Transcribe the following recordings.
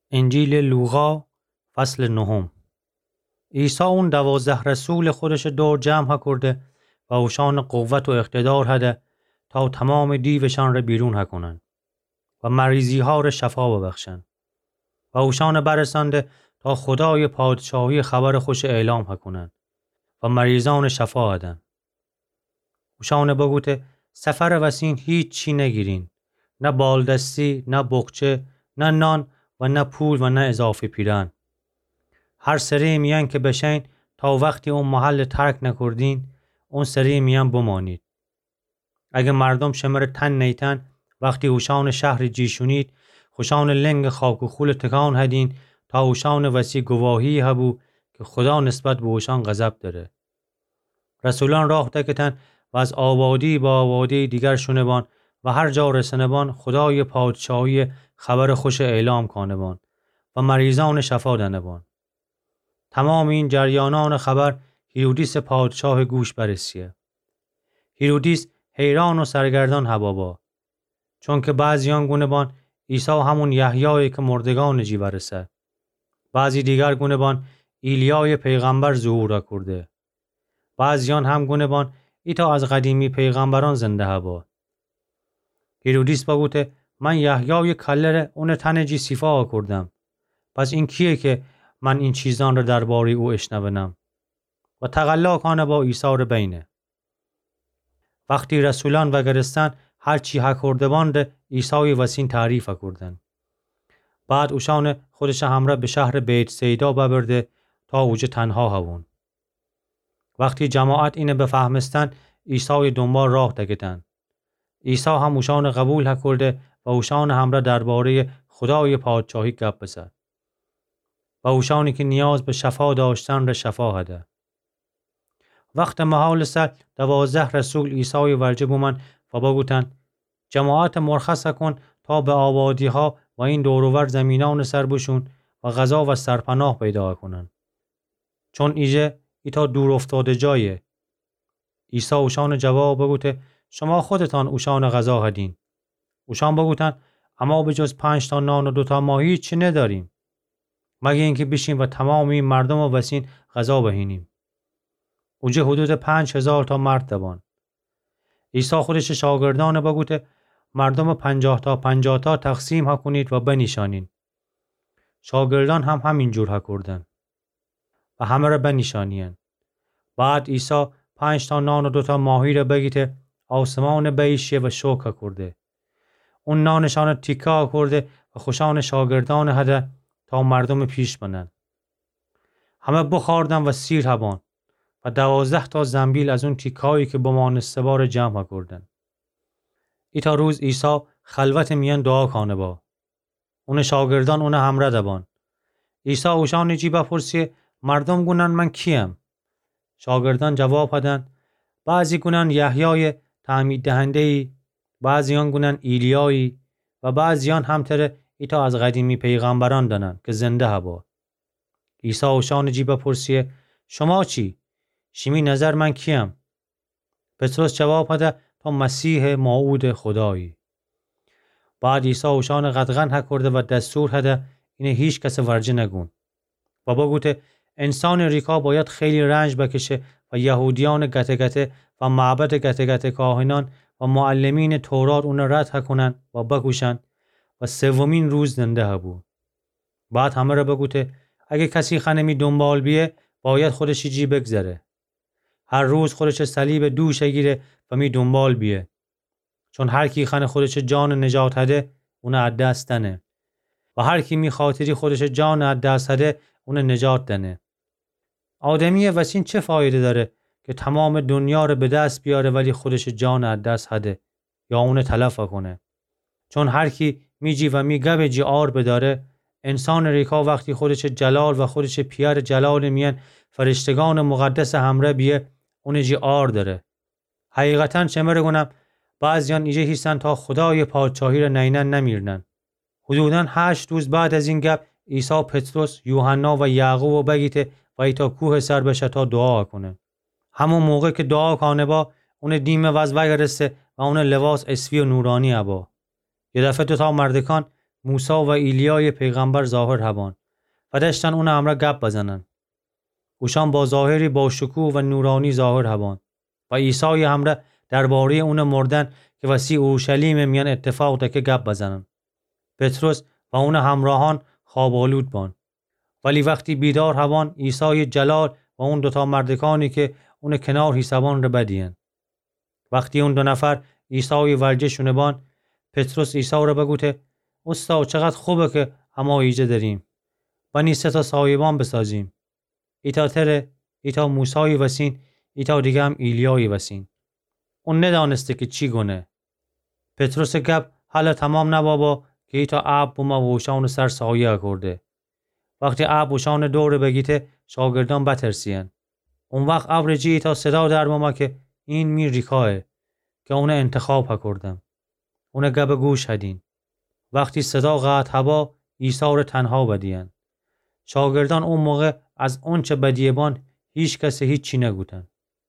انجیل لوقا فصل 9. عیسی اون 12 رسول خودش دور جمع کرده و اوشان قوت و اقتدار هده تا تمام دیوشان را بیرون کنن و مریضی ها را شفا ببخشن و اوشان برسانده تا خدای پادشاهی خبر خوش اعلام کنن و مریضان شفا هدن. اوشان بگوته سفر وسین هیچ چی نگیرین، نه بالدستی، نه بخچه، نه نان و نه پول و نه اضافه پیرن. هر سری میان که بشین تا وقتی اون محل ترک نکردین اون سری میان بمانید. اگه مردم شمر تن نیتن وقتی اوشان شهر جیشونید خوشان لنگ خاک و خول تکان هدین تا اوشان وسی گواهی هبو که خدا نسبت به اوشان غضب داره. رسولان راه دکتن و از آبادی با آبادی دیگر شونبان و هر جا رسنبان خدای پادشاهی خبر خوش اعلام کانبان و مریضان شفا دنبان. تمام این جریانان خبر هیرودیس پادشاه گوش برسیه. هیرودیس حیران و سرگردان هبابا، چون که بعضیان گونه‌بان عیسی همون یحیایی که مردگان جی برسه، بعضی دیگر گونه‌بان ایلیای پیغمبر ظهور کرده، بعضیان هم گونه‌بان ایتا از قدیمی پیغمبران زنده هبا. هیرودیس بگوته من یحیای کلر اون تن جی صفا کردم، پس این کیه که من این چیزان را درباره او اشنونم؟ و تقلا کانه با عیسی را بینه. وقتی رسولان و گرستان هر چی ها کردبان ده عیسی وسین تعریف کردن. بعد اوشان خودش همراه به شهر بیت سیدا ببرده تا اوجه تنها هون. وقتی جماعت اینه بفهمستن عیسی دنبال راه دگتن. عیسی هم اوشان قبول کرده و اوشان همراه درباره خدای پادشاهی گپ بزد. و اوشانی که نیاز به شفا داشتن را شفا هده. وقت محال سر 12 رسول عیسی ورجه بومن و بگوتن جماعت مرخص کن تا به آبادی ها و این دوروور زمینان سر بشون و غذا و سرپناه پیدا کنن، چون ایتا دور افتاده جایه. عیسی اوشان جواب بگوته شما خودتان اوشان غذا هدین. اوشان بگوتن اما به جز 5 تا نان و 2 تا ماهی چی نداریم، مگه اینکه بشیم و تمام این مردم و وسین غذا بهینیم. اونجا حدود 5000 تا مرد دبان. عیسی خودش شاگردان بگوته مردم 50 تا 50 تا تقسیم ها کنید و بنشانین. شاگردان هم همینجور ها کردن و همه را بنشانین. بعد عیسی 5 تا نان و 2 تا ماهی را بگیته آسمان بیشه و شکر کرده. اون نانشان تیکا کرده و خوشان شاگردان هده تا مردم پیش بنن. همه بخاردن و سیر هبان و 12 تا زنبیل از اون تیکایی که با مانستبار جمع کردن. ایتا روز عیسی خلوت میان دعا کانه با. اون شاگردان اون همراه دبان. عیسی اوشان جی بپرسیه مردم گونن من کیم؟ شاگردان جواب هدن بعضی گونن یحیای تعمید دهنده‌ای، بعضیان گونن ایلیایی و بعضیان همتر ایتا از قدیمی پیغمبران دنن که زنده هبا. عیسی اوشان جی بپرسیه شما چی؟ شمی نظر من کیم؟ پتروس جواب هده تا مسیح موعود خدایی. بعد عیسی اوشان قدغن کرده و دستور هده اینه هیچ کس ورجه نگون و بگوته انسان ریکا باید خیلی رنج بکشه و یهودیان گته گته و معبد گته گته کاهنان و معلمین تورات اون رد کنن و بکشن و 3 روز زنده هبو. بعد همه را بگوته اگه کسی خنمی دنبال بیه باید خودش جی بگذره. هر روز خودش صلیب دوش گیره و می دنبال بیه، چون هر کی خانه خودش جان نجات هده اون از دست دنه و هر کی می خاطری خودش جان از دست هده اون نجات دنه. آدمی وسین چه فایده داره که تمام دنیا رو به دست بیاره ولی خودش جان از دست هده یا اون تلف کنه؟ چون هر کی میجی و میگه جی آر بداره، انسان ریکا وقتی خودش جلال و خودش پیر جلال میان فرشتگان مقدس همراه بیه اون جی آر داره. حقیقتاً چمره گونم بعضیان ایجه هستن تا خدای پادشاهی را نینن نمیرنن. حدوداً 8 روز بعد از این گپ عیسی پتروس، یوحنا و یعقوب بگیته و ایتا کوه سر بشه تا دعا کنه. همون موقع که دعا کانه با اون دیم وز بگرسته و اون لباس اسفی و نورانی ابا. یه دفعه 2 تا مردکان موسی و ایلیای پیغمبر ظاهر هبان و داشتن اون همرا گپ بزنن. اوشان با ظاهری با شکوه و نورانی ظاهر هبان و عیسی همرا درباره اون مردن که وسیع اورشلیم میان اتفاق ده که گپ بزنن. پتروس و اون همراهان خوابالود بان. ولی وقتی بیدار هبان عیسی جلال و اون دوتا مردکانی که اون کنار حسابان رو بدین. وقتی اون دو نفر عیسی ورجه شونه بان، پتروس عیسی رو بگوته استاد چقدر خوبه که اما ایجه داریم. بانی 3 تا صاحبان بسازیم. ایتا تره، ایتا موسی وسین، ایتا دیگه هم ایلیای وسین. اون ندانسته که چی گونه. پتروس گپ حالا تمام نبابا که ایتا عب بوما و اوشان سر سایه کرده. وقتی عب اوشان دور بگیته شاگردان بترسین. اون وقت ابرجی ایتا صدا در بوما که این می ریکاه که اون انتخاب کردم. اون گپ گوش هدین. وقتی صدا قطع هوا عیسی رو تنها بدین. شاگردان اون موقع از اون چه بدیبان هیچ کس هیچی نگوتن.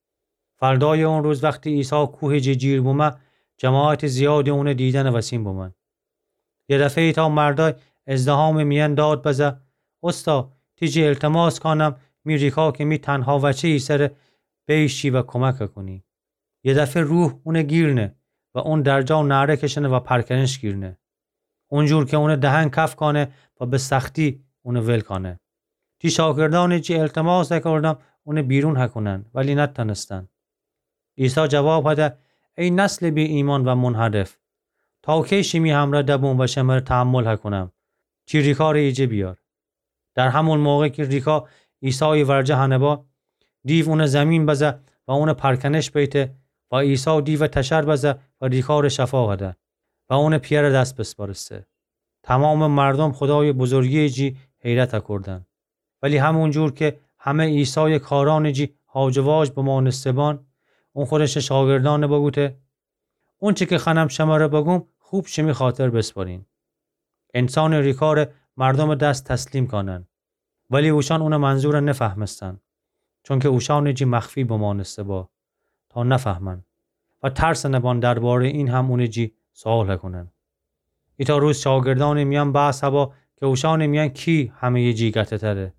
فردای اون روز وقتی عیسی کوه جیر بومه جماعت زیادی اون دیدن وسیم بومن. یه دفعه تا مردای ازدهام میان داد بزه استا تیجی التماس کنم میریکا که می تنها وچه ایسر بیشی و کمک کنی. یه دفعه روح اون گیرنه و اون درجا و نعره کشنه و پرکنش گیرنه. اونجور که اون دهن کف کنه و به سختی اون ول کنه. تی شاگردانی چی التماس کردم اون بیرون هکنن ولی نتونستن. عیسی جواب هده ای نسل بی ایمان و منحرف تا کی شمی همراه دبون و شمر تحمل هکنم چی ریکا رو ایجه بیار. در همون موقع که ریکا عیسی ورجه هنبا دیو اون زمین بزه و اون پرکنش بیته و عیسی دیو تشر بزه و ریکا رو شفا هده و اون پیر دست بسپارسته. تمام مردم خدای بزرگی جی حیرت کردن. ولی همون جور که همه عیسی کاران جی هاجواج به ما نستبان اون خودش شاگردان بگوته اون چی که خانم شما رو بگم خوب شمی خاطر بسپارین. انسان ریکار مردم دست تسلیم کنن ولی اوشان اون منظور نفهمستن چون که اوشان جی مخفی به ما نستبا تا نفهمن و ترس نبان درباره این هم اون جی سوال کنن. ایتا روز شاگردان میان بحث هوا که اوشان میان کی همه یه جیگته تره.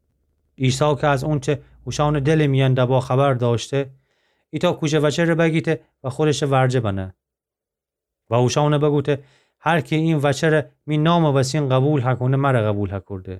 عیسی که از اون چه اوشان دل میان دبا خبر داشته ایتا کوچه وچه رو بگیته و خودش ورجه بنه. و اوشان بگوته هر که این وچه رو می نام وسین قبول هکنه مره قبول هکرده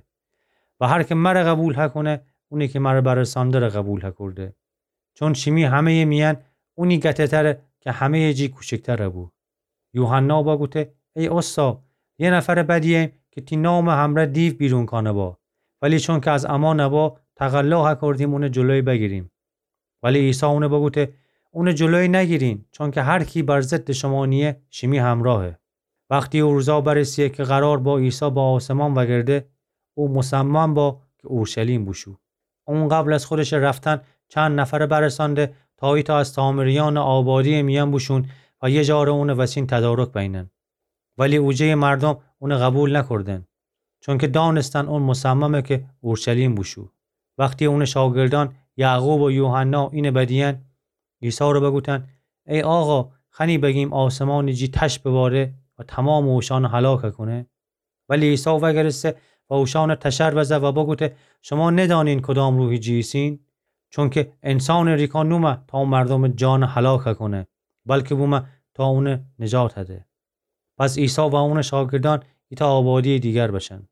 و هر که مره قبول هکنه اونی که مره برسانده رو قبول هکرده. چون شمی همه میان اونی گته تره که همه جی کوچکتره بود. یوحنا بگوته ای استا یه نفر بدیه که تی نام همراه دیو بیرون کنه با ولی چون که از اما نبا تقلا کردیم اون جلوی بگیریم. ولی عیسی اون بگوته اون جلوی نگیرین چون که هر کی بر ضد شما نیه شمی همراهه. وقتی او روزا برسیه که قرار با عیسی با آسمان وگرده او مصمم با که اورشلیم بشو. اون قبل از خودش رفتن چند نفر برسانده تا ایتا از تامریان آبادی میان بشون و یه جار اون وسین تدارک بینن. ولی اوجه مردم اون قبول نکردن چون که دانستن اون مصممه که اورشلیم بشو. وقتی اون شاگردان یعقوب و یوحنا این بدیان عیسی رو بگوتن ای آقا خنی بگیم آسمان جی تش بباره و تمام اوشان هلاک کنه. ولی عیسی وگرسته و اوشان تشر بزه و بگوته شما ندانین کدام روحی جیسین چون که انسان ریکان نومه تا مردم جان هلاک کنه بلکه بومه تا اون نجات هده. پس عیسی و اون شاگردان ایتا آبادی دیگر بشن.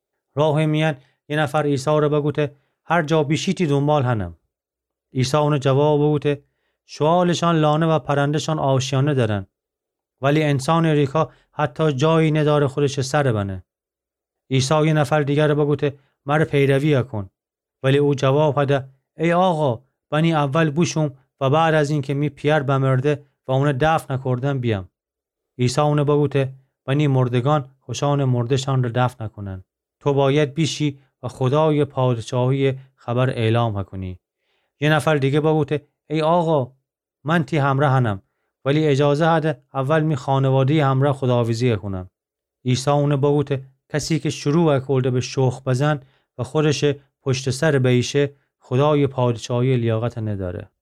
راه میان یه نفر عیسی رو بگوته هر جا بیشیتی دنبال هنم. عیسی اون جواب بگوته شوالشان لانه و پرندشان آشیانه دارن ولی انسان ریکا حتی جایی نداره خودش سر بنه. عیسی یه نفر دیگر رو بگوته مر پیروی کن. ولی او جواب هده ای آقا بنی اول بوشم و بعد از این که می پیر بمرده و اون دفن نکردن بیام. عیسی اون بگوته بنی مردگان خوشان مردشان رو دفن نکنن. تو باید بیشی و خدای پادشاهی خبر اعلام کنی. یه نفر دیگه بگوته ای آقا من تی همراه هنم ولی اجازه هده اول می خانواده همراه خداحافظی کنم. عیسی اون بگوته کسی که شروع کرده به شوخ بزن و خودش پشت سر بیشه خدای پادشاهی لیاقت نداره.